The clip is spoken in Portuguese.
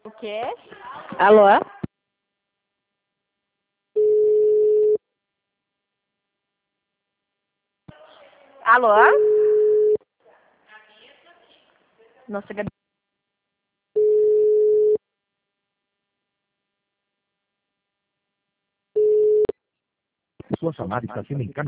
O quê? Alô? Alô? Nossa, Sua chamada está sendo encaminhada.